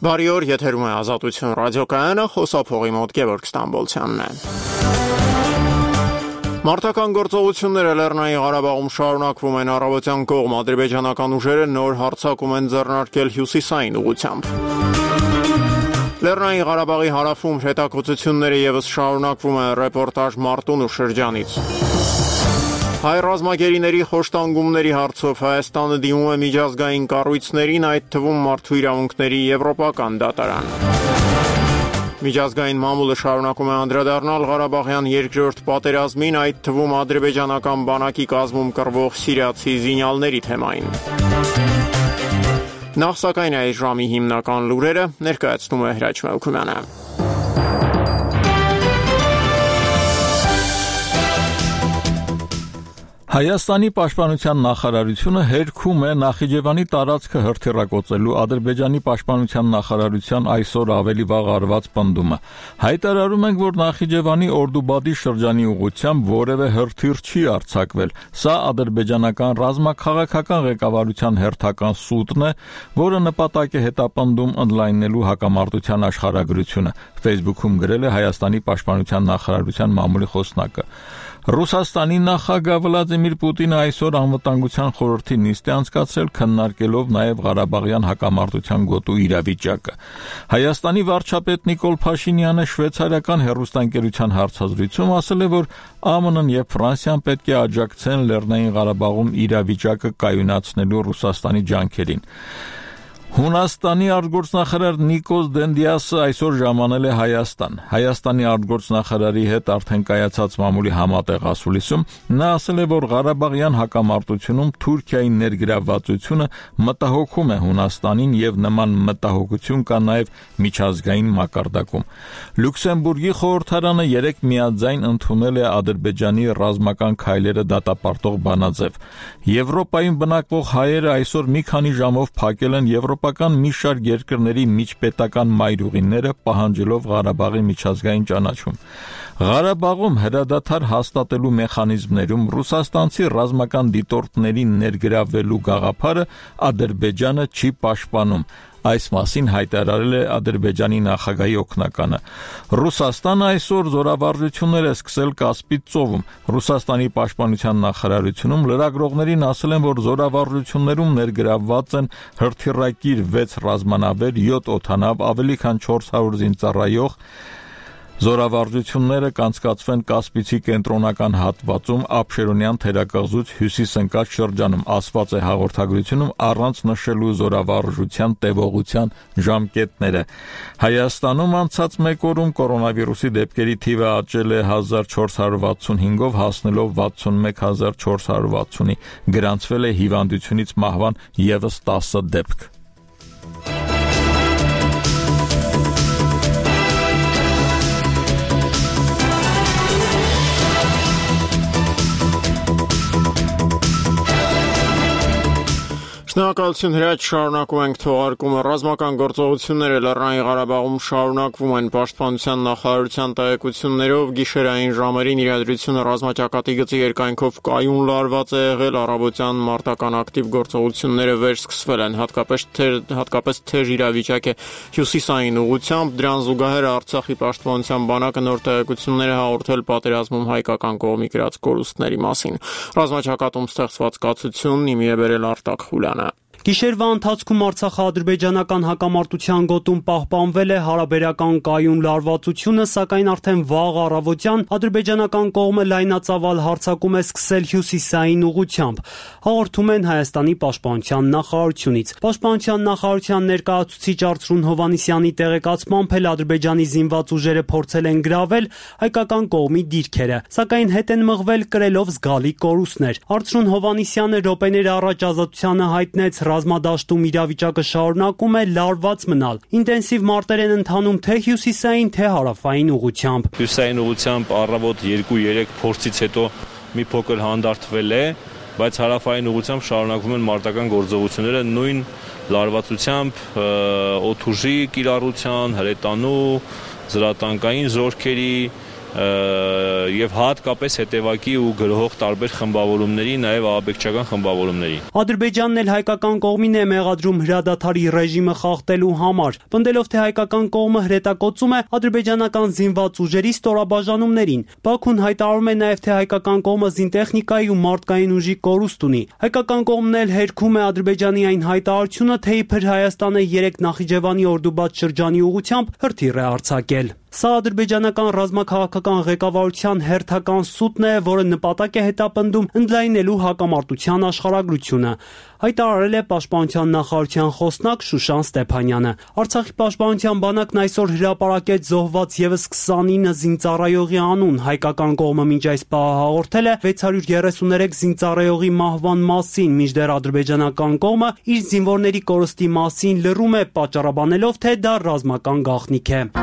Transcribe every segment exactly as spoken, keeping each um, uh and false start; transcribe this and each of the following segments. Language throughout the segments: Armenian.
Բարի օր, եթերում է Ազատություն ռադիոկայանը, խոսափողի մոտ Գևորգ Ստամբոլցյանն է։ Մարտական գործողությունները Լեռնային Ղարաբաղում շարունակվում են, առավոտյան կողմ ադրբեջանական ուժերը նոր հարձակում են ձեռնարկել հյուսիսային ուղղությամբ։ Լեռնային Ղարաբաղի հարավում հետաքրքրությունները ևս շարունակվում են, ռեպորտաժ Մարտունու շրջանից։ Հայ ռազմագերիների խոշտանգումների հարցով Հայաստանը դիմում է միջազգային կառույցներին, այդ թվում Մարդու իրավունքների եվրոպական դատարան։ Միջազգային մամուլը շարունակում է անդրադառնալ Ղարաբաղյան երկրորդ պատերազմին, այդ թվում ադրբեջանական բանակի կազմում կռվող սիրիացի զինյալների թեմային։ Նախ սակայն այս ժամի հիմնական լուրերը ներկայացնում է Հրաչ Մելքումյանը։ Հայաստանի պաշտպանության նախարարությունը հերքում է Նախիջևանի տարածքը հրթիռակոծելու Ադրբեջանի պաշտպանության նախարարության այսօր ավելի վաղ արված պնդումը։ Հայտարարում ենք, որ Նախիջևանի Օրդուբադի շրջանի ուղղությամբ որևէ հրթիռ չի արձակվել։ Սա ադրբեջանական ռազմաքաղաքական ղեկավարության հերթական սուտն է, որը նպատակ է հետապնդում ընդլայնելու հակամարտության աշխարհագրությունը։ Facebook-ում գրել է Հայաստանի պաշտպանության նախարարության մամուլի խոսնակը։ Ռուսաստանի նախագահ Վլադիմիր Պուտինը այսօր անվտանգության խորհրդի նիստ է անցկացրել, քննարկելով նաև Ղարաբաղյան հակամարտության գոտու իրավիճակը։ Հայաստանի վարչապետ Նիկոլ Փաշինյանը շվեյցարիական հեռուստաընկերության հարցազրույցում ասել է, որ ԱՄՆ-ն եւ Ֆրանսիան պետք է աջակցեն Լեռնային Ղարաբաղում իրավիճակը կայունացնելու Ռուսաստանի ջանքերին։ Հունաստանի արտգործնախարար Նիկոս Դենդիասը այսօր ժամանել է Հայաստան։ Հայաստանի արտգործնախարարի հետ արդեն կայացած մամուլի համատեղ ասուլիսում նա ասել է, որ Ղարաբաղյան հակամարտությունում Թուրքիայի ներգրավվածությունը մտահոգում է Հունաստանին եւ նման մտահոգություն կա նաեւ միջազգային մակարդակում։ Լյուքսեմբուրգի խորհրդարանը երեք միաձայն ընդունել է Ադրբեջանի ռազմական քայլերը դատապարտող բանաձև։ Եվրոպայում բնակվող հայերը այսօր մի քանի ժամով փակել են Եվրոպ Եվրոպական մի շարք երկրների միջպետական մայրուղիները, պահանջելով Ղարաբաղի միջազգային ճանաչում։ Ղարաբաղում հրադադար հաստատելու մեխանիզմներում ռուսաստանցի ռազմական դիտորդներին ներգրավելու գաղափարը Ադրբեջանը չի պաշտպանում։ Այս մասին հայտարարել է Ադրբեջանի նախագահի օգնականը։ Ռուսաստանը այսօր զորավարժություններ է սկսել Կասպից ծովում։ Ռուսաստանի պաշտպանության նախարարությունում լրագրողներին ասել են, որ զորավարժություններում ներգրավված են հրթիռակիր վեց ռազմանավեր, յոթ օդանավ, ավելի քան չորս հարյուր զինծառայող։ Զորավարժությունները կանցկացվեն Կասպիցի կենտրոնական հատվածում Աբշերոնյան թերակղզուց հյուսիս ընկած շրջանում, ասված է հաղորդագրությունում առանց նշելու զորավարժության տևողության ժամկետները։ Հայաստանում անցած մեկ օրում կորոնավիրուսի դեպքերի թիվը աճել է հազար չորս հարյուր վաթսունհինգով, հասնելով վաթսունմեկ հազար չորս հարյուր վաթսունի։ Գրանցվել է հիվանդությունից մահվան ևս տասը դեպք։ Շնորհակալություն Հրաչ, շարունակում ենք թողարկումը։ Ռազմական գործողությունները Լեռնային Ղարաբաղում շարունակվում են։ Պաշտպանության նախարարության տեղեկություններով գիշերային ժամերին իրադրությունը ռազմաճակատի գծի երկայնքով կայուն լարված է եղել, առավոտյան մարտական ակտիվ գործողությունները վերսկսվել են, հատկապես հատկապես թեժ իրավիճակ է հյուսիսային ուղղությամբ։ Դրան զուգահեռ Արցախի պաշտպանության բանակը նոր տեղեկություններ է հաղորդել պատերազմում հայկական կողմի կրած կորուստների մասին։ Ռազմաճակատում ստեղծված կացությունն իմի է բերել Արտակ Խուլյանը։ Գիշերվա ընթացքում Արցախա-ադրբեջանական հակամարտության գոտում պահպանվել է հարաբերական կայուն լարվածությունը, սակայն արդեն վաղ առավոտյան ադրբեջանական կողմը լայնածավալ հարձակում է սկսել հյուսիսային ուղղությամբ, հաղորդում են Հայաստանի պաշտպանության նախարարությունից։ Պաշտպանության նախարարության ներկայացուցիչ Արծրուն Հովհաննիսյանի տեղեկացմամբ էլ Ադրբեջանի զինված ուժերը փորձել են գրավել հայկական կողմի դիրքերը, սակայն հետ են մղվել կրելով զգալի կորուստներ։ Արծրուն Հովհաննիսյանը րոպեներ առաջ Ազատությանը հայտնեց ռազմադաշտում իրավիճակը շարունակում է լարված մնալ։ Ինտենսիվ մարտեր են ընթանում թե հյուսիսային, թե հարավային ուղղությամբ։ Հյուսիսային ուղղությամբ առավոտ երկու-երեք փորձից հետո մի փոքր հանդարտվել է, բայց հարավային ուղղությամբ շարունակվում են մարտական գործողությունները նույն լարվածությամբ, օդուժի կիրառության, հրետանու, զրատանկային զորքերի եւ հատկապես հետևակի ու գրողող տարբեր խմբավորումների, նաեւ ահաբեկչական խմբավորումների։ Ադրբեջանն էլ հայկական կողմին է մեղադրում հրադադարի ռեժիմը խախտելու համար, պնդելով թե հայկական կողմը հրետակոծում է ադրբեջանական զինված ուժերի ստորաբաժանումներին։ Բաքուն հայտարարում է նաեւ թե հայկական կողմը զինտեխնիկայի ու մարդկային ուժի կորուստ ունի։ Հայկական կողմն էլ հերքում է Ադրբեջանի այն հայտարարությունը, թե իբր Հայաստանը երեք Նախիջևանի Օրդուբադ շրջանի ուղղությամբ հրթիռ է արձակել։ Սա ադրբեջանական ռազմաքաղաքական ղեկավարության հերթական սուտն է, որը նպատակ է հետապնդում ընդլայնելու հակամարտության աշխարհագրությունը, հայտարարել է Պաշտպանության նախարարության խոսնակ Շուշան Ստեփանյանը։ Արցախի պաշտպանության բանակն այսօր հրապարակեց զոհված ևս քսանինը զինծառայողի անուն։ Հայկական կողմը մինչ այս պահը հաղորդել է վեց հարյուր երեսուներեք զինծառայողի մահվան մասին, մինչդեռ ադրբեջանական կողմը իր զինվորների կորստի մասին լռում է, պատճառաբանելով, թե դա ռազմական գաղտնիք է։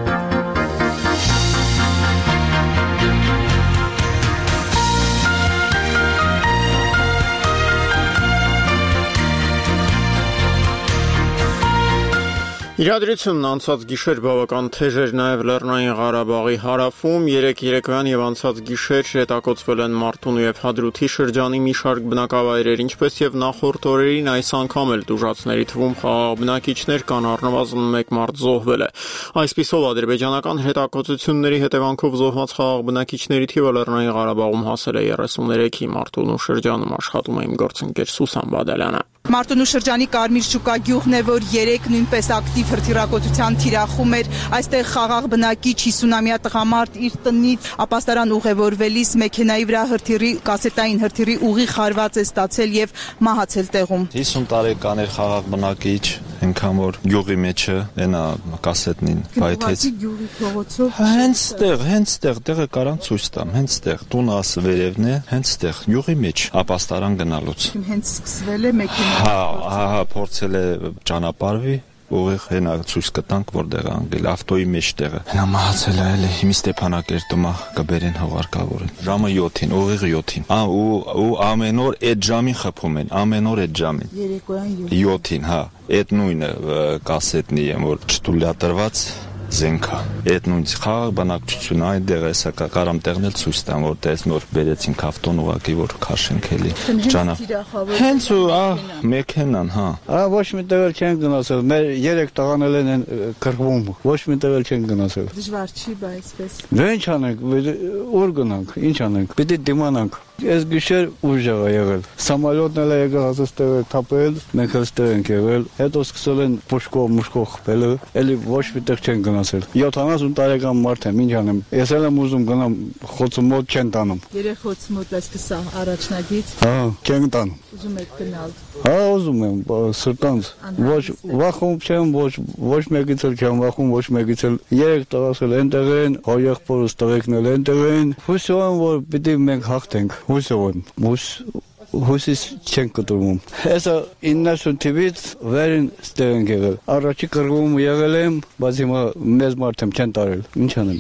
Իրադրությունն անցած գիշեր բավական թեժ էր նաև Լեռնային Ղարաբաղի հարավում, երեք երեկոյան եւ անցած գիշեր հետակոծվել են Մարտունու եւ Հադրութի շրջանի մի շարք բնակավայրեր, ինչպես եւ նախորդ օրերին այս անգամ էլ տուժածների թվում խաղաղ բնակիչներ կան, առնվազն մեկ մարդ զոհվել է։ Այսպիսով ադրբեջանական հետակոծությունների հետևանքով զոհված խաղաղ բնակիչների թիվը Լեռնային Ղարաբաղում հասել է երեսուներեքի, Մարտունու շրջանում աշխատում է իմ գործընկեր Սուսան Բադալյանը։ Մարտունու շրջանի Կարմիր շուկա գյուղն է, որ երեք նույնպես ակտիվ հրթիռակոծության թիրախում էր։ Այստեղ խաղաղ բնակիչ հիսունամյա տղամարդ իր տնից ապաստարան ուղևորվելիս մեքենայի վրա հրթիռի կասետային հրթիռի ուղի խարված է ստացել եւ մահացել տեղում։ հիսուն տարեկան էր խաղաղ բնակիչ, այնքան որ գյուղի մեջը այնա կասետնին բայթեց։ Գյուղի փողոցով։ Հենց ստեղ, հենց ստեղ, տեղը կարան ցույց տամ, հենց ստեղ։ Տունը վերևն է, հենց ստեղ, գյուղի մեջ, ապաստարան գնալուց։ Հենց սկսվել է մեքենա։ Հա, հա, փորձել է ճանապարհվի, ուղիղ հենա ցույց կտանք որտեղ անգել ավտոյի մեջ տեղը։ Հենա մահացել է էլի հիմի Ստեփանակերտում կբերեն հողարկավորին։ Ժամը յոթին, ուղիղ յոթին։ Ա ու ու ամեն օր այդ ժամին խփում են, ամեն օր այդ ժամին։ Երեկոյան յոթին, հա, այդ նույնը կասետնի եմ որ չտուլյատրված զենքա։ Այդ նույն խաղաղ բնակչությունը այդտեղ էսա կարամ տեղն էլ ցույց տամ որ տես նոր բերեցին ավտոն ուղակի որ քաշենք էլի ճանա։ Հենց ու ա մեքենան, հա։ Ա ոչ մի տեղ չեն գնացել, մեր երեք տղանել են կրկվում, ոչ մի տեղ չեն գնացել։ Դժվար չի, բայց այսպես։ Դե ինչ անենք, ուր գնանք, ինչ անենք, պիտի դիմանանք։ Այս գիշեր ուժ եղա եղել։ Սամալյոտն էլ եկա հաստեղ թափել, մենք հստեղ ենք եղել, հետո սկսել են փոշկով, մուշկով խփել, էլի ոչ մի տեղ չեն գնացել։ յոթանասուն տարեկան մարդ եմ, ինչ անեմ։ Ես էլ եմ ուզում գնամ, խոցը մոտ չեն տանում։ Երեխոց մոտ այսպես առաջնագից։ Հա, չեն տանում։ Ուզում եք գնալ։ Հա, ուզում եմ, սրտանց։ Ոչ վախում չեմ, ոչ ոչ մեկից էլ չեմ վախում, ոչ մեկից էլ երեք տղասել այնտեղ են, հոյեղբորս տղեկն էլ այնտեղ են։ Հույսով եմ, որ պիտի մենք հաղթենք։ Հույսով եմ, հույս հույսից չենք կտրվում։ Հեսա իննասուն թիվից վերին ստեղ ենք եղել։ Առաջի կրվում եղել եմ, բայց հիմա մեզ մարդ եմ չեն տարել։ Ինչ անեմ։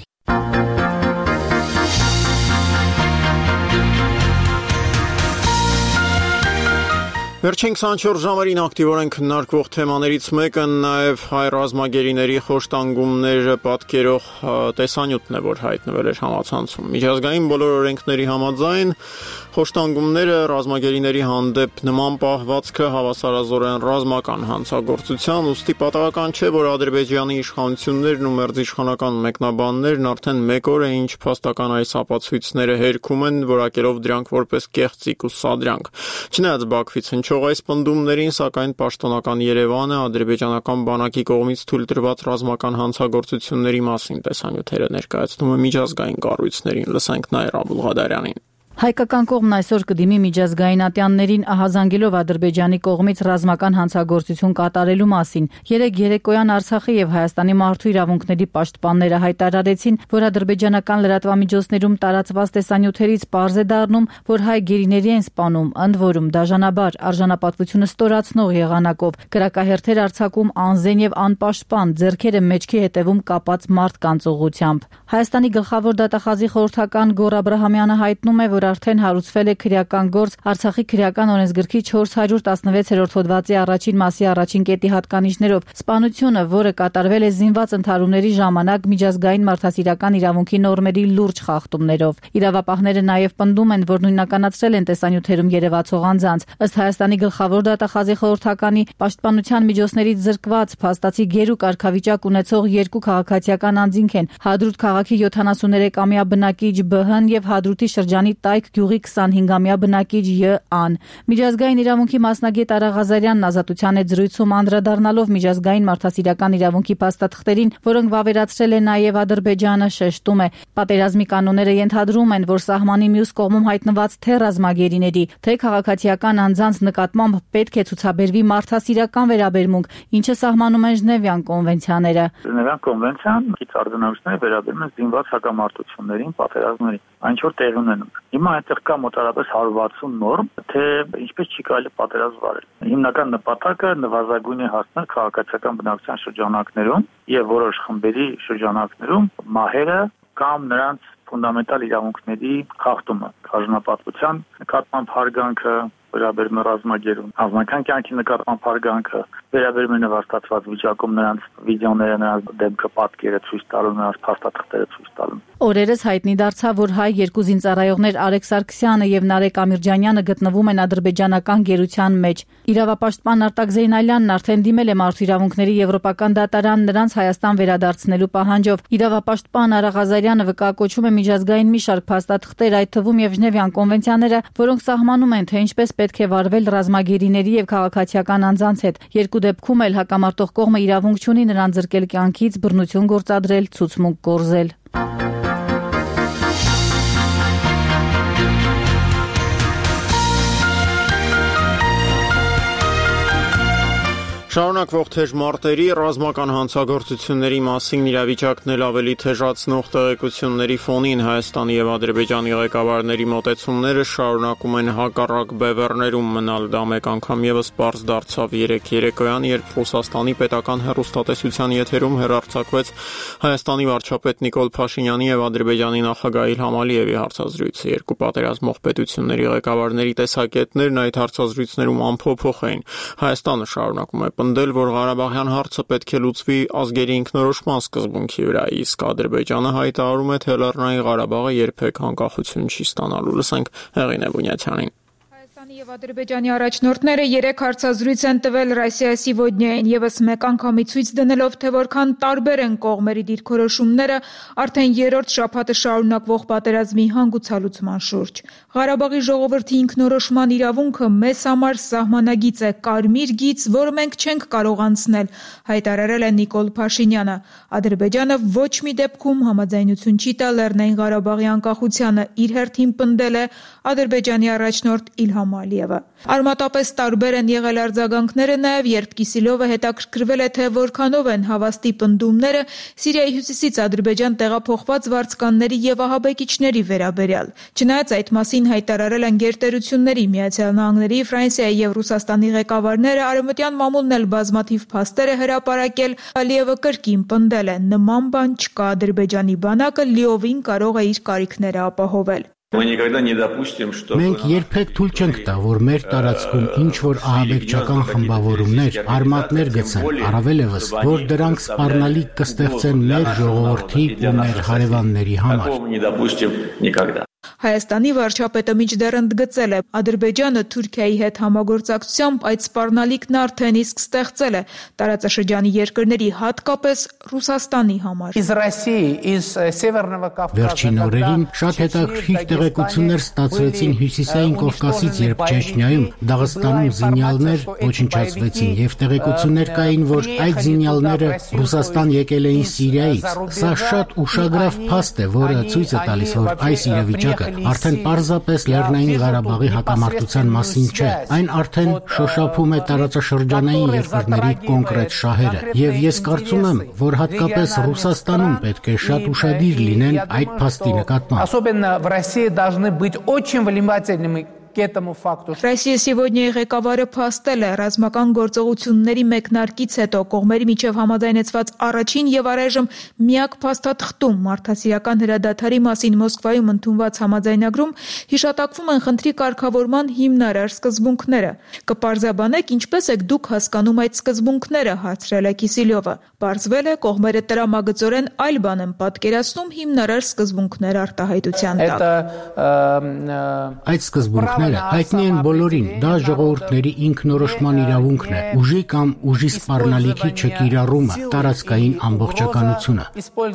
Վերջին քսանչորս ժամերին ակտիվորեն քննարկվող թեմաներից մեկը նաև հայ ռազմագերիների խոշտանգումները պատկերող տեսանյութն է, որ հայտնվել էր համացանցում։ Միջազգային բոլոր օրենքների համաձայն խոշտանգումները ռազմագերիների հանդեպ նման պահվածքը հավասարազորեն ռազմական հանցագործության, ուստի պատահական չէ, որ Ադրբեջանի իշխանություններն ու մերձիշխանական մեկնաբաններն արդեն մեկ օր է ինչ փաստական այս ապացույցները հերքում են, որակելով դրանք որպես կեղծիք ու սադրանք։ Չնայած Բաքվից հնչող այս պնդումներին, սակայն պաշտոնական Երևանը ադրբեջանական բանակի կողմից թույլ տրված ռազմական հանցագործությունների մասին տեսանյութերը ներկայացնում է միջազգային կառույցներին։ Լսենք Նաիրա Աբուլղադարյանին։ Հայկական կողմն այսօր կդիմի միջազգային ատյաններին ահազանգելով Ադրբեջանի կողմից ռազմական հանցագործություն կատարելու մասին։ Երեք երեկոյան Արցախի եւ Հայաստանի մարդու իրավունքների պաշտպանները հայտարարեցին, որ ադրբեջանական լրատվամիջոցներում տարածված տեսանյութերից պարզ է դառնում, որ հայ գերիների են սպանում, ընդ որում դաժանաբար արժանապատվությունը ստորացնող եղանակով, կրակահերթեր արձակում անզեն եւ անպաշտպան, ձեռքերը մեջքի հետևում կապած մարդկանց ուղղությամբ։ Հայաստանի գլխավոր դատախազի խորհրդական Գոռ Աբրահամյանը հայտնում է, որ որ արդեն հարուցվել է քրեական գործ Արցախի քրեական օրենսգրքի չորս հարյուր տասնվեցերորդ հոդվածի առաջին մասի առաջին կետի հատկանիշներով սպանությունը, որը կատարվել է զինված ընդհարումների ժամանակ միջազգային մարդասիրական իրավունքի նորմերի լուրջ խախտումներով։ Իրավապահները նաև պնդում են, որ նույնականացրել են տեսանյութերում երևացող անձանց։ Ըստ Հայաստանի գլխավոր դատախազի խորհրդականի, պաշտպանության միջոցներից զրկված փաստացի գերու կարգավիճակ ունեցող երկու քաղաքացիական անձինք են Հադրութ քաղաքի յոթանասուներեքամյա բնակիչ Բ-հն եւ Հադրութի շրջանի Տայք գյուղի քսանհինգամյա բնակիչ Յ-ան։ Միջազգային իրավունքի մասնագետ Արա Ղազարյանն Ազատության հետ զրույցում անդրադառնալով միջազգային մարդասիրական իրավունքի փաստաթղթերին, որոնք վավերացրել է նաև Ադրբեջանը, շեշտում է. պատերազմի կանոնները ենթադրում են, որ սահմանի մյուս կողմում հայտնված թե ռազմագերիների, թե քաղաքացիական անձանց նկատմամբ պետք է ցուցաբերվի մարդասիրական վերաբերմունք, ինչը սահմանում են Ժնևյան կոնվենցիաները։ Ժնևյան կոնվենցիան կից արձանագրությունները վերաբերում են զինված հակամարտություններին, պատերազմներին, այն որ տեղի ունենում։ Հիմա այդտեղ կա մոտավորապես հարյուր վաթսուն նորմ, թե ինչպես չի կարելի պատերազմ վարել։ Հիմնական նպատակը նվազագույն է հասնել քաղաքացիական բնակության շրջանակներում եւ որոշ խմբերի շրջանակներում մահերը կամ նրանց ֆունդամենտալ իրավունքների խախտումը, քարոզնապատվության նկատմամբ հարգանքը, վերաբերում է ռազմագերուն, անձնական կյանքի նկատմամբ հարգանքը, վերաբերում է նվաստացված վիճակում նրանց վիդեոները, նրանց դեմքը, պատկերը ցույց տալու, նրանց փաստաթղթերը ցույց տալու։ Օրերս հայտնի դարձավ, որ հայ երկու զինծառայողներ Արեգ Սարգսյանը եւ Նարեկ Ամիրջանյանը գտնվում են ադրբեջանական գերության մեջ։ Իրավապաշտպան Արտակ Զեյնալյանն արդեն դիմել է Մարդու իրավունքների եվրոպական դատարան նրանց Հայաստան վերադարձնելու պահանջով։ Իրավապաշտպան Արա Ղազարյանը վկայակոչում է միջազգային մի շարք փաստաթղթեր, այդ թվում եւ Ժնևյան կոնվենցիաները, որոնք սահմանում են, թե ինչպես պետք է վարվել ռազմագերիների եւ քաղաքացիական անձանց հետ։ Երկու դեպքում էլ հակամարտող կողմը իրավունք չունի նրան զրկել կյանքից, բռնություն գործադրել, ցուցմունք կորզել։ Շարունակվող թեժ մարտերի, ռազմական հանցագործությունների մասին իրավիճակն էլ ավելի թեժացնող տեղեկությունների ֆոնին Հայաստանի եւ Ադրբեջանի ղեկավարների մոտեցումները շարունակում են հակառակ բևեռներում մնալ։ Դա մեկ անգամ եւս պարզ դարձավ երեկ երեկոյան, երբ Ռուսաստանի պետական հեռուստատեսության եթերում հեռարձակվեց Հայաստանի վարչապետ Նիկոլ Փաշինյանի եւ Ադրբեջանի նախագահ Իլհամ Ալիևի հարցազրույցը։ Երկու պատերազմող պետությունների ղեկավարների տեսակետներն այդ հարցազրույցներում անփոփոխ էին։ Հայաստանը շարունակում է պնդել, որ Ղարաբաղյան հարցը պետք է լուծվի ազգերի ինքնորոշման սկզբունքի վրա, իսկ Ադրբեջանը հայտարարում է, թե Լեռնային Ղարաբաղը երբեք անկախություն չի ստանալու։ Լսենք Հեղինե Բունյաթյանին։ Եւ Ադրբեջանի առաջնորդները երեք հարցազրույց են տվել Ռոսիայի Սիվոդնյային, եւս մեկ անգամի ցույց դնելով, թե որքան տարբեր են կողմերի դիրքորոշումները արդեն երրորդ շաբաթը շարունակվող պատերազմի հանգուցալուծման շուրջ։ Ղարաբաղի ժողովրդի ինքնորոշման իրավունքը մեզ համար սահմանագիծ է, կարմիր գիծ, որը մենք չենք կարող անցնել, հայտարարել է Նիկոլ Փաշինյանը։ Ադրբեջանը ոչ մի դեպքում համաձայնություն չի տա Լեռնային Ղարաբաղի անկախությանը, իր հերթին պնդել է Ադրբեջանի առաջնորդ Իլհամ Ալիևը։ Արմատապես տարբեր են եղել արձագանքները նաև, երբ Կիսիլյովը հետաքրքրվել է, թե որքանով են հավաստի պնդումները Սիրիայի հյուսիսից Ադրբեջան տեղափոխված վարձկանների եւ ահաբեկիչների վերաբերյալ։ Չնայած այդ մասին հայտարարել են գերտերությունների, Միացյալ Նահանգների, Ֆրանսիայի եւ Ռուսաստանի ղեկավարները, արևմտյան մամուլն էլ բազմաթիվ փաստեր է հրապարակել, Ալիևը կրկին պնդել է, նման բան չկա, Ադրբեջանի բանակը լիովին կարող է իր կարիքները ապահովել։ Մենք երբեք թույլ չենք տա, որ մեր տարածքում ինչ-որ ահաբեկչական խմբավորումներ, արմատներ գցեն, առավել ևս, որ դրանք սպառնալիք կստեղծեն մեր ժողովրդի ու մեր հարևանների համար։ Հայաստանի վարչապետը մինչդեռ ընդգծել է, Ադրբեջանը Թուրքիայի հետ համագործակցությամբ այդ սպառնալիքն արդեն իսկ ստեղծել է տարածաշրջանի երկրների, հատկապես Ռուսաստանի համար։ Վերջին օրերին շատ հետաքրքիր տեղեկություններ ստացվեցին Հյուսիսային Կովկասից, երբ Չեչնիայում, Դաղստանում զինյալներ ոչնչացվեցին եւ տեղեկություններ կային, որ այդ զինյալները Ռուսաստան եկել էին Սիրիայից։ Սա շատ ուշագրավ փաստ է, որը ցույց է տալիս, որ այս իրավիճակը արդեն պարզապես Լեռնային Ղարաբաղի հակամարտության մասին չէ, այն արդեն շոշափում է տարածաշրջանային երկրների կոնկրետ շահերը, եւ ես կարծում եմ, որ հատկապես Ռուսաստանում պետք է շատ ուշադիր լինեն այդ փաստի նկատմամբ։ Ռոսիա Սիվոդնիայի ղեկավարը փաստել է ռազմական գործողությունների մեկնարկից հետո կողմերի միջև համաձայնեցված առաջին եւ առայժմ միակ փաստաթղթում մարդասիրական հրադադարի մասին Մոսկվայում ընդունված համաձայնագրում հիշատակվում են խնդրի կարգավորման հիմնարար սկզբունքները։ Կպարզաբանեք, ինչպես եք դուք հասկանում այդ սկզբունքները, հարցրել է Կիսիլյովը։ Պարզվել է, կողմերը տրամագծորեն այլ բան են պատկերացնում հիմնարար սկզբունքներ արտահայտության տակ։ Այդ սկզբունքները հայտնի են բոլորին, դա ժողովուրդների ինքնորոշման իրավունքն է, ուժի կամ ուժի սպառնալիքի չկիրառումը, տարածքային ամբողջականությունը։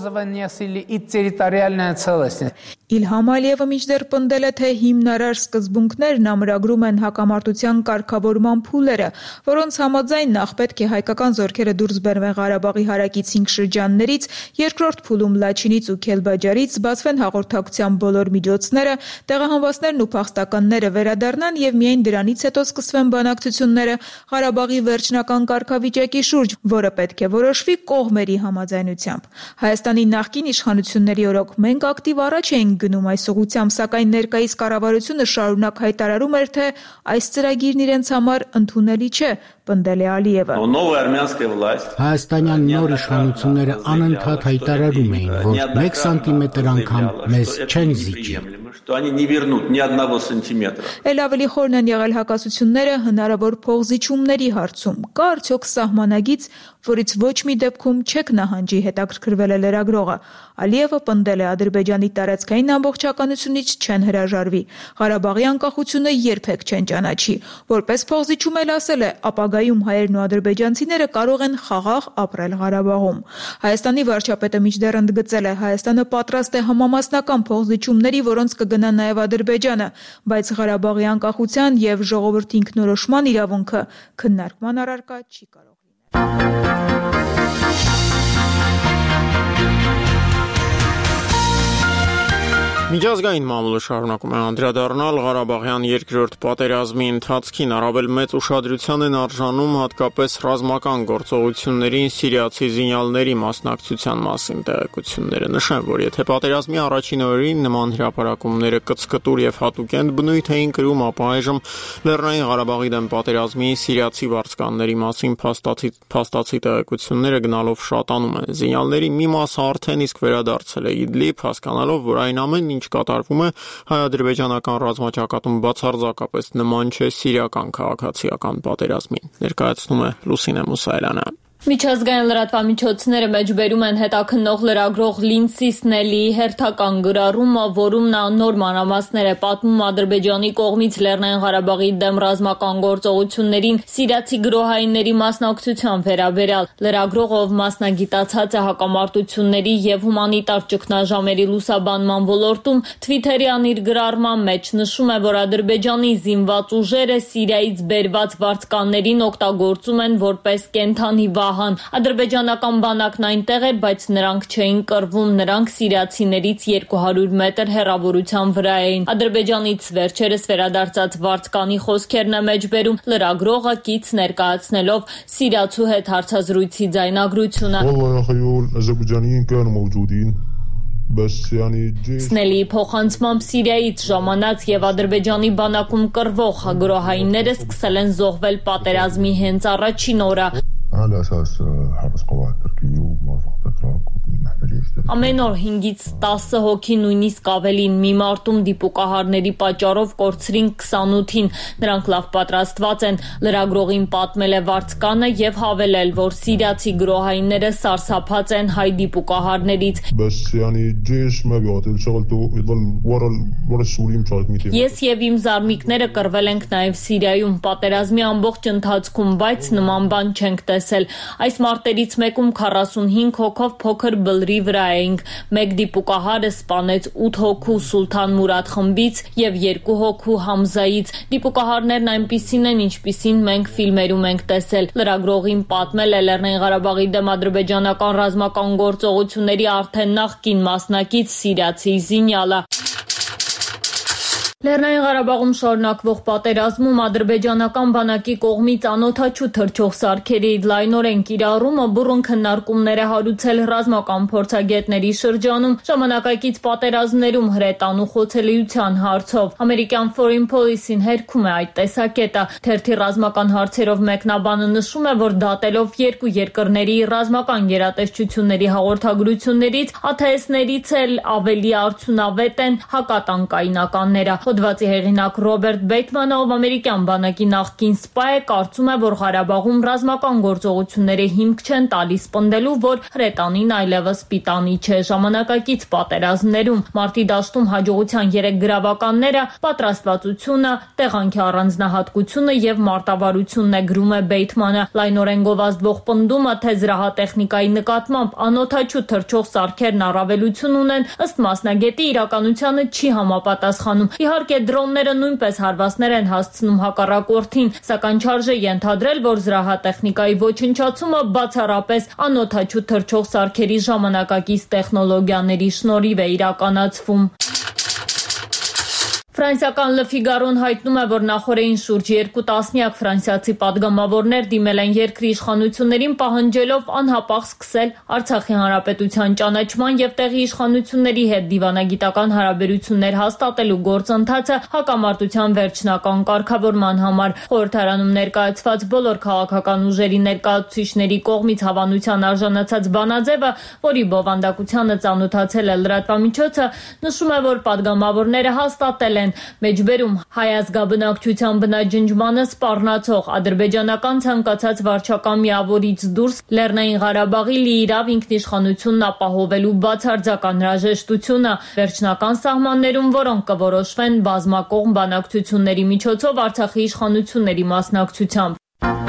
Իլհամ Ալիևը մինչդեռ պնդել է, թե հիմնարար սկզբունքներն ամրագրում են հակամարտության կարգավորման փուլերը, որոնց համաձայն նախ պետք է հայկական զորքերը դուրս բերվեն Ղարաբաղի հարակից հինգ շրջաններից, երկրորդ փուլում Լաչինից ու Քելբաջարից բացվեն հաղորդակցության բոլոր միջոցները, տեղահանվածներն ու փախստականները վերադառնան եւ միայն դրանից հետո սկսվեն բանակցությունները Ղարաբաղի վերջնական կարգավիճակի շուրջ, որը պետք է որոշվի կողմերի համաձայնությամբ։ Հայաստանի նախկին իշխանությունների օրոք մենք ակտիվ առաջ էինք գնում այս ուղղությամբ, սակայն ներկայիս կառավարությունը շարունակ հայտարարում էր, թե այս ծրագիրն իրենց համար ընդունելի չէ, պնդել է Ալիևը։ Հայաստանյան նոր իշխանությունները անընդհատ հայտարարում էին, որ մեկ սանտիմետր անգամ մեզ չեն զիջի։ Էլ ավելի խորն են եղել հակասությունները հնարավոր փողզիջումների հարցում։ Կա արդյոք սահմանագիծ, որից ոչ մի դեպքում չեք նահանջի, հետաքրքրվել է լրագրողը։ Ալիևը պնդել է, Ադրբեջանի տարածքային ամբողջականությունից չեն հրաժարվի։ Ղարաբաղի անկախությունը երբեք չեն ճանաչի։ Որպես փողզիջում էլ ասել է, ապագայում հայերն ու ադրբեջանցիները կարող են խաղաղ ապրել Ղարաբաղում։ Հայաստանի վարչապետը մինչդեռ ընդգծել է, Հայաստանը պատրաստ է համամասնական փողզիջումների, որոնց կգնա նաև Ադրբեջանը, բայց Ղարաբաղի անկախության եւ ժողովրդի ինքնորոշման իրավունքը քննարկման առարկա չի կարող լինել։ Միջազգային մամուլը շարունակում է անդրադառնալ Ղարաբաղյան երկրորդ պատերազմի ընթացքին, առավել մեծ ուշադրության են արժանում հատկապես ռազմական գործողություններին սիրիացի զինյալների մասնակցության մասին տեղեկությունները։ Նշեմ, որ եթե պատերազմի առաջին օրերին նման հրապարակումները կծկտուր եւ հատուկ են բնույթ էին կրում, ապա այժմ Լեռնային Ղարաբաղի դեմ պատերազմի սիրիացի վարձկանների մասին փաստացի փաստացի տեղեկությունները գնալով շատանում են։ Զինյալների մի մասը արդեն իսկ վերադարձել է Իդլիբ, հասկանալով, որ այն ամեն ինչ կատարվում է հայ-ադրբեջանական ռազմաճակատում բացարձակապես նման չէ սիրիական քաղաքացիական պատերազմին, ներկայացնում է Լուսինե Մուսայելյանը։ Միջազգային լրատվամիջոցները մեջբերում են հետաքննող լրագրող Լինսի Սնելիի հերթական գրառումը, որում նա նոր մանրամասներ է պատմում Ադրբեջանի կողմից Լեռնային Ղարաբաղի դեմ ռազմական գործողություններին սիրիացի գրոհայինների մասնակցության վերաբերյալ։ Լրագրողը, ով մասնագիտացած է հակամարտությունների եւ հումանիտար ճգնաժամերի լուսաբանման ոլորտում, Թվիթերյան իր գրառման մեջ նշում է, որ Ադրբեջանի զինված ուժերը Սիրիայից բերված վարձկաններին օգտագործում են որպես կենթանի Ադրբեջանական բանակն այնտեղ էր, բայց նրանք չէին կռվում, նրանք սիրիացիներից երկու հարյուր մետր հեռավորության վրա էին։ Ադրբեջանից վերջերս վերադարձած վարձկանի խոսքերն է մեջբերում լրագրողը կից ներկայացնելով սիրիացու հետ հարցազրույցի ձայնագրությունը։ Սնելիի փոխանցմամբ Սիրիայից ժամանած եւ Ադրբեջանի բանակում կռվող գրոհայինները սկսել են զոհվել պատերազմի հենց առաջին օրը։ على أساس حرس قواعد تركية وموافقة أتراك Ամեն օր հինգից տասը հոգի, նույնիսկ ավելին, մի մարտում դիպուկահարների պատճառով կորցրին քսանութին, նրանք լավ պատրաստված են, լրագրողին պատմել է վարձկանը եւ հավելել, որ սիրիացի գրոհայինները սարսափած են հայ դիպուկահարներից։ Ես եւ իմ զարմիկները կռվել ենք նաեւ Սիրիայում պատերազմի ամբողջ ընթացքում, բայց նման բան չենք տեսել։ Այս մարտերից մեկում քառասունհինգ հոգով փոքր բլրի վրա էինք, մեկ դիպուկահարը սպանեց ութ հոգու Սուլթան Մուրադ խմբից եւ երկու հոգու Համզայից։ Դիպուկահարներն այնպիսին են, ինչպիսին մենք ֆիլմերում ենք տեսել։ Լրագրողին պատմել է Լեռնային Ղարաբաղի դեմ ադրբեջանական ռազմական գործողությունների արդեն նախկին մասնակից սիրիացի զինյալը։ Լեռնային Ղարաբաղում շարունակվող պատերազմում ադրբեջանական բանակի կողմից անօդաչու թռչող սարքերի լայնորեն կիրառումը բուռն քննարկումներ է հարուցել ռազմական փորձագետների շրջանում ժամանակակից պատերազմներում հրետանու խոցելիության հարցով։ Ամերիկյան Foreign Policy-ն հերքում է այդ տեսակետը։ Թերթի ռազմական հարցերով մեկնաբանը նշում է, որ դատելով երկու երկրների ռազմական գերատեսչությունների հաղորդագրություններից ԱԹՍ-ներից էլ ավելի արդյունավետ են հակատանկայինականները։ Հոդվածի հեղինակ Ռոբերտ Բեյթմանը, ով ամերիկյան բանակի նախկին սպա է, կարծում է, որ Ղարաբաղում ռազմական գործողությունների հիմք չեն տալիս պնդելու, որ հրետանին այլևս պիտանի չէ ժամանակակից պատերազմներում։ Մարտի դաշտում հաջողության երեք գրավականները պատրաստվածությունը, տեղանքի առանձնահատկությունը եւ մարտավարությունն է, գրում է Բեյթմանը։ Լայնորեն գովազդվող պնդումը, թե զրահատեխնիկայի նկատմամբ անօդաչու թռչող սարքերն առավելություն ունեն, ըստ մասնագետի իրականությանը չի համապատասխանում։ Իհարկե դրոնները նույնպես հարվածներ են հասցնում հակառակորդին, սակայն չարժե ենթադրել, որ զրահատեխնիկայի ոչնչացումը բացառապես անօդաչու թռչող սարքերի ժամանակակից տեխնոլոգիաների շնորհիվ է իրականացվում։ Ֆրանսիական Le Figaro-ն հայտնում է, որ նախորդին շուրջ երկու տասնյակ ֆրանսիացի պատգամավորներ դիմել են երկրի իշխանություններին պահանջելով անհապաղ սկսել Արցախի հանրապետության ճանաչման եւ տեղի իշխանությունների հետ դիվանագիտական հարաբերություններ հաստատելու գործընթացը հակամարտության վերջնական կարգավորման համար։ Խորհրդարանում ներկայացված բոլոր քաղաքական ուժերի ներկայացուցիչների կողմից հավանության արժանացած բանաձևը, որի բովանդակությանը ծանոթացել է լրատվամիջոցը, նշում է, որ պատգամավորները հաստատել են մեջբերում հայ ազգաբնակչության բնաջնջմանը սպառնացող ադրբեջանական ցանկացած վարչական միավորից դուրս Լեռնային Ղարաբաղի լիիրավ ինքնիշխանությունն ապահովելու բացարձական հրաժեշտությունը վերջնական սահմաններում, որոնք կորոշվեն բազմակողմ բանակցությունների միջոցով Արցախի իշխանությունների մասնակցությամբ։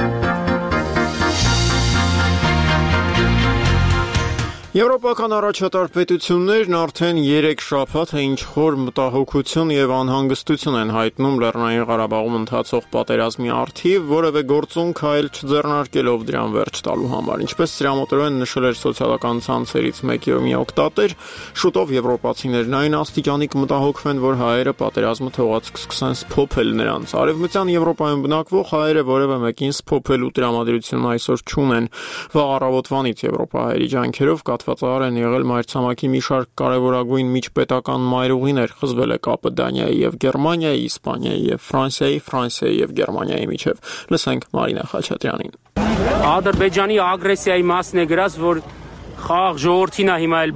Եվրոպական առաջատար պետություններն արդեն երեք շաբաթ է ինչ խոր մտահոգություն եւ անհանգստություն են հայտնում Լեռնային Ղարաբաղում ընթացող պատերազմի առթիվ, որևէ գործուն քայլ չձեռնարկելով դրան վերջ տալու համար։ Ինչպես սրամոտրորեն նշել էր սոցիալական ցանցերից մեկի մի օգտատեր, շուտով եվրոպացիներն այն աստիճանի կմտահոգվեն, որ հայերը պատերազմը թողած կսկսեն սփոփել նրանց։ Արևմտյան Եվրոպայում բնակվող հայերը որևէ մեկին սփոփելու տրամադրությունն այսօր չունեն։ Վաղ առավոտվանից եվրոպահայերի ջանքերով կաթվածահար են եղել մայրցամաքի մի շարք կարևորագույն միջպետական մայրուղիներ, խզվել է կապը Դանիայի եւ Գերմանիայի, Իսպանիայի եւ Ֆրանսիայի, Ֆրանսիայի եւ Գերմանիայի միջև։ Լսենք Մարինա Խաչատրյանին։ Ադրբեջանի ագրեսիայի մասն է գրած, որ խաղ ժողովրդին է հիմա էլ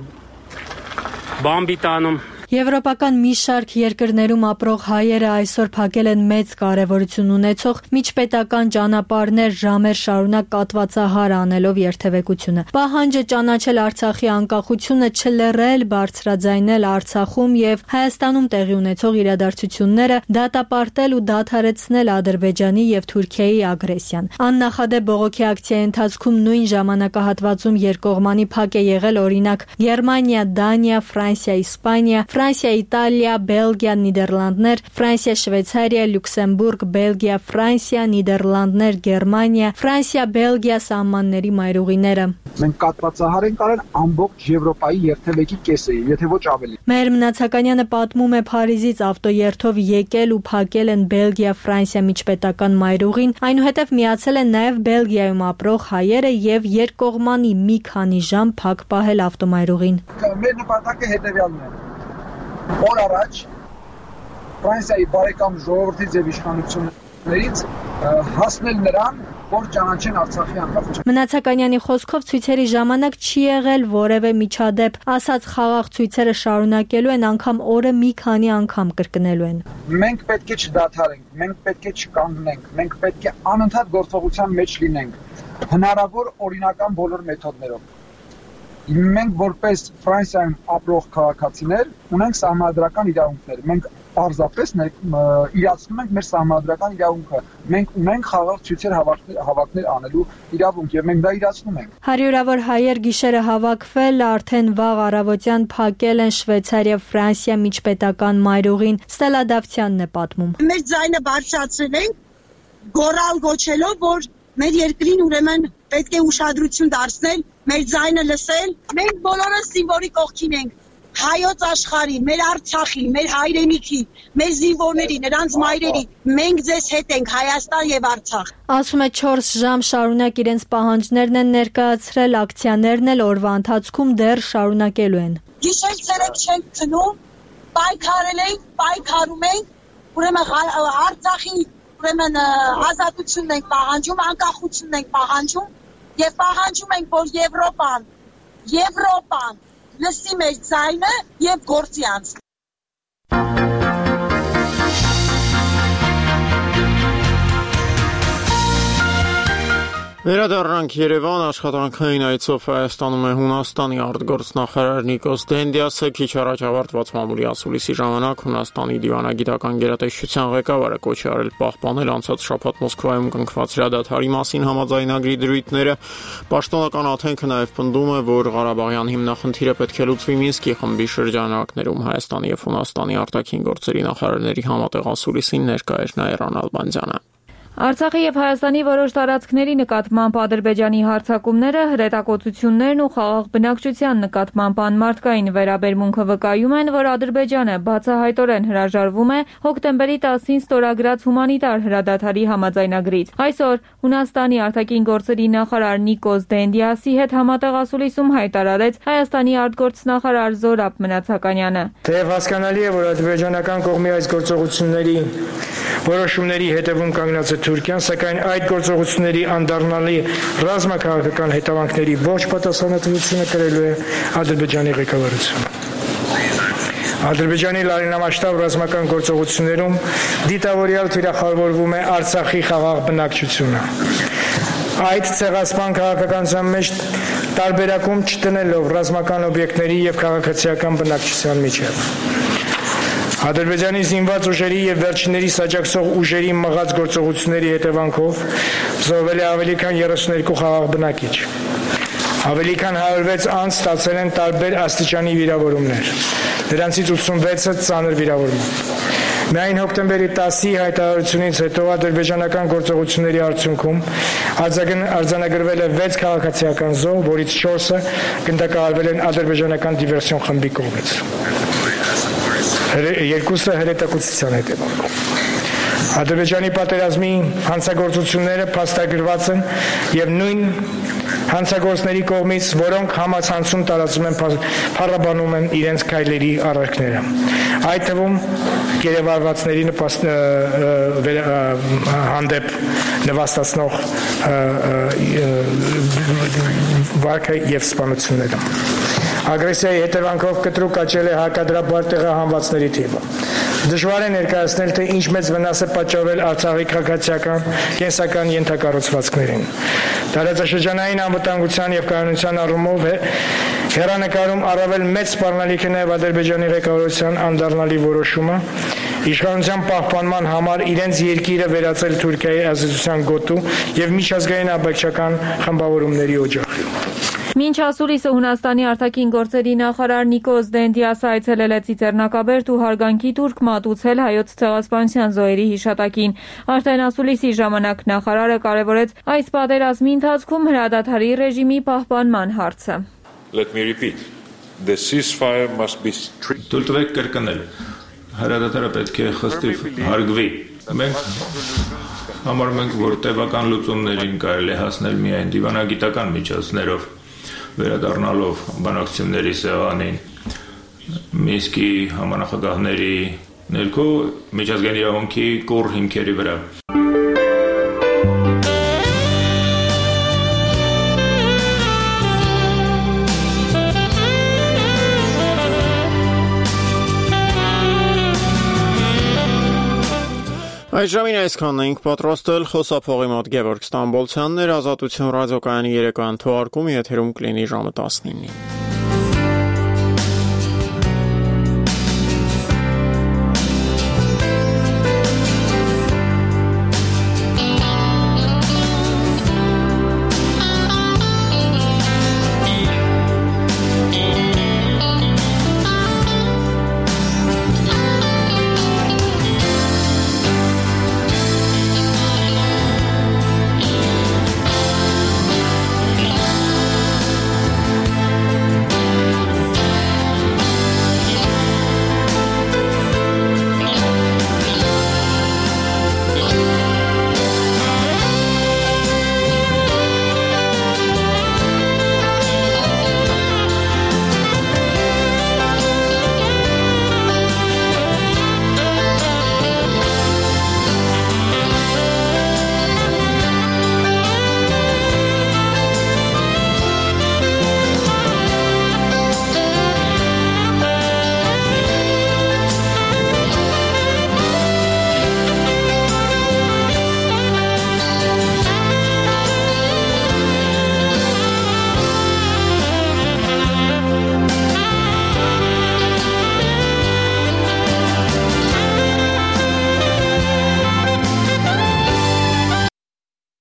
բամբի տանում։ Եվրոպական մի շարք երկրներում ապրող հայերը այսօր փակել են մեծ կարևորություն ունեցող միջպետական ճանապարհներ ժամեր շարունակ կատվածահար անելով երթևեկությունը։ Պահանջը ճանաչել Արցախի անկախությունը, չլռել, բարձրաձայնել Արցախում եւ Հայաստանում տեղի ունեցող իրադարձությունները, դատապարտել ու դադարեցնել Ադրբեջանի եւ Թուրքիայի ագրեսիան։ Աննախադեպ բողոքի ակցիայի ընթացքում նույն ժամանակահատվածում երկկողմանի փակ է եղել օրինակ Գերմանիա, Դանիա, Ֆրանսիա, Իսպանիա, Ֆրանսիա, Իտալիա, Բելգիա, Նիդերլանդներ, Ֆրանսիա, Շվեյցարիա, Լյուքսեմբուրգ, Բելգիա, Ֆրանսիա, Նիդերլանդներ, Գերմանիա, Ֆրանսիա, Բելգիա սահմանների մայրուղիները։ Մենք կատվածահար ենք արել ամբողջ Եվրոպայի երթևեկի կեսը, եթե ոչ ավելի։ Մեր Մնացականյանը պատմում է Փարիզից ավտոերթով եկել ու փակել են Բելգիա-Ֆրանսիա միջպետական մայրուղին, այնուհետև միացել են նաև Բելգիայում ապրող հայերը եւ երկկողմանի մի քանի ժամ փակ պահել ավտոմայրուղին։ Մեր նպատակը հետեւյալն է։ Օր առաջ Ֆրանսիայի բարեկամ ժողովրդից եւ իշխանություններից հասնել նրան, որ ճանաչեն Արցախի անկախությունը։ Մնացականյանի խոսքով ցույցերի ժամանակ չի եղել որևէ միջադեպ, ասած խաղաղ ցույցերը շարունակելու են, անգամ օրը մի քանի անգամ կրկնելու են։ Մենք պետք է չդադարենք, մենք պետք է չկանգնենք, մենք պետք է անընդհատ գործողության մեջ լինենք, հնարավոր օրինական բոլոր մեթոդներով։ Մենք որպես Ֆրանսիայում ապրող քաղաքացիներ ունենք սահմանադրական իրավունքներ։ Մենք պարզապես իրացնում ենք մեր սահմանադրական իրավունքը։ Մենք ունենք խաղաղ ցույցեր հավաքներ անելու իրավունք եւ մենք դա իրացնում ենք։ Հարյուրավոր հայեր գիշերը հավաքվել, արդեն վաղ առավոտյան փակել են Շվեյցարիա-Ֆրանսիա միջպետական մայրուղին։ Ստելա Դավթյանն է պատմում։ Մեր ձայնը բարձրացրել ենք, գոռալ գոչելով, որ մեր երկրին ուրեմն պետք է ուշադրություն դարձնել, մեր ձայնը լսել։ Մենք բոլորս զինվորի կողքին ենք։ հայոց աշխարհի, մեր Արցախի, մեր հայրենիքի, մեր զինվորների, նրանց մայրերի, մենք ձեզ հետ ենք Հայաստան եւ Արցախ։ Ասում է չորս ժամ շարունակ իրենց պահանջներն են ներկայացրել, ակցիաներն էլ օրվա ընթացքում դեռ շարունակելու են։ Գիշեր ցերեկ չենք ցնում, պայքարել ենք, պայքարում ենք, ուրեմն Արցախի, ուրեմն ազատությունն ենք պահանջում, անկախությունն ենք պահանջում եւ պահանջում ենք, որ Եվրոպան, Եվրոպան լսի մեր ձայնը եւ գործի անցնի։ Վերադառնանք Երևան, աշխատանքային այցով Հայաստանում է Հունաստանի արտգործնախարար Նիկոս Դենդիասը, քիչ առաջ ավարտված մամուլի ասուլիսի ժամանակ Հունաստանի դիվանագիտական գերատեսչության ղեկավարը կոչ է արել պահպանել անցած շաբաթ Մոսկվայում կնքված հրադադարի մասին համաձայնագրի դրույթները։ Պաշտոնական աթենքը նաև պնդում է, որ Ղարաբաղյան հիմնախնդիրը պետք է լուծվի Մինսկի խմբի շրջանակներում։ Հայաստանի եւ Հունաստանի արտաքին գործերի նախարարների համատեղ ասուլիսին ներկա էր Նաիրա Նալբանդյանը։ Արցախի եւ Հայաստանի որոշ տարածքների նկատմամբ Ադրբեջանի հարձակումները, հրետակոծություններն ու խաղաղ բնակչության նկատմամբ անմարդկային վերաբերմունքը վկայում են, որ Ադրբեջանը բացահայտորեն հրաժարվում է հոկտեմբերի տասին ստորագրած հումանիտար հրադադարի համաձայնագրից։ Այսօր Հունաստանի արտաքին գործերի նախարար Նիկոս Դենդիասի հետ համատեղ ասուլիսում հայտարարեց Հայաստանի արտգործնախարար Զորաբ Մնացականյանը։ Թեև հասկանալի է, որ ադրբեջանական կողմի այս գործողությունների որոշումների հետևում կանգնած է Թուրքիան, սակայն այդ գործողությունների անդառնալի ռազմաքաղաքական հետևանքների ոչ պատասխանատվությունը կրելու է Ադրբեջանի ղեկավարությունը։ Ադրբեջանի լայնամասշտաբ ռազմական գործողություններում դիտավորյալ թիրախավորվում է Արցախի խաղաղ բնակչությունը։ Այդ ցեղասպան քաղաքականության մեջ տարբերակում չտնելով ռազմական օբյեկտների եւ քաղաքացիական բնակչության միջև։ Ադրբեջանի զինված ուժերի եւ վերջինների աջակցող ուժերի մղած գործողությունների հետևանքով զոհվել է ավելի քան երեսունյոթ խաղաղ բնակիչ։ Ավելի քան հարյուր վեց անձ ստացել են տարբեր աստիճանի վիրավորումներ։ Դրանցից ութսունվեցը ծանր վիրավորում։ Միայն հոկտեմբերի տասի հայտարարությունից հետո ադրբեջանական գործողությունների արդյունքում արձանագրվել է վեց քաղաքացիական զոհ, որից չորսը գնդակահարվել են ադրբեջանական դիվերսիոն խմբի կողմից։ Երկուսը հրետակոծության հետևանքով։ Ադրբեջանի պատերազմի հանցագործությունները փաստագրված են եւ նույն հանցագործների կողմից, որոնք համացանցում տարածում են, փառաբանում են իրենց քայլերի առարկները։ Այդ թվում գերեվարվածների հանդեպ նվաստացնող վարքը եւ սպանությունները։ Ագրեսիայի հետևանքով կտրուկ աճել է հակադրաբար տեղահանվածների թիվը։ Դժվար է ներկայացնել, թե ինչ մեծ վնաս է պատճառել Արցախի քաղաքացիական կենսական ենթակառուցվածքներին։ Տարածաշրջանային անվտանգության եւ կայունության առումով հեռանկարում առավել մեծ սպառնալիք է նաեւ Ադրբեջանի ղեկավարության անդառնալի որոշումը իշխանության պահպանման համար իրենց երկիրը վերածել Թուրքիայի ազդեցության գոտու եւ միջազգային աբեկչական խմբավորումների օջախի։ Մինչ ասուլիսը Հունաստանի արտաքին գործերի նախարար Նիկոս Դենդիասը այցելել է Ծիծեռնակաբերդ ու հարգանքի տուրք մատուցել հայոց ցեղասպանության զոհերի հիշատակին։ Արդեն ասուլիսի ժամանակ նախարարը կարևորեց այս պատերազմի ընթացքում հրադադարի ռեժիմի պահպանման հարցը։ Let me repeat. The ceasefire must be strict. Թույլ տվեք կրկնել։ Հրադադարը պետք է խստիվ հարգվի։ Մենք համարում ենք, որ տևական լուծումներին կարելի է հասնել միայն դիվանագիտական միջոցներով, վերադառնալով բանակցությունների սեղանին, Մինսկի համանախագահների ներքո միջազգային իրավունքի կուռ հիմքերի վրա։ Այս ժամին այսքանն էինք պատրաստել, խոսափողի մոտ Գևորգ Ստամբոլցյանն էր, Ազատություն ռադիոկայանի երեկոյան թողարկումը եթերում կլինի ժամը տասնինին։